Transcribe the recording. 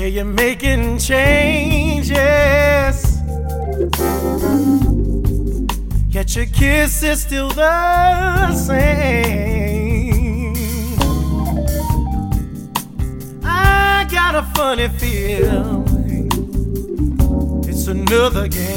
Yeah, you're making changes, yet your kiss is still the same. I got a funny feeling it's another game.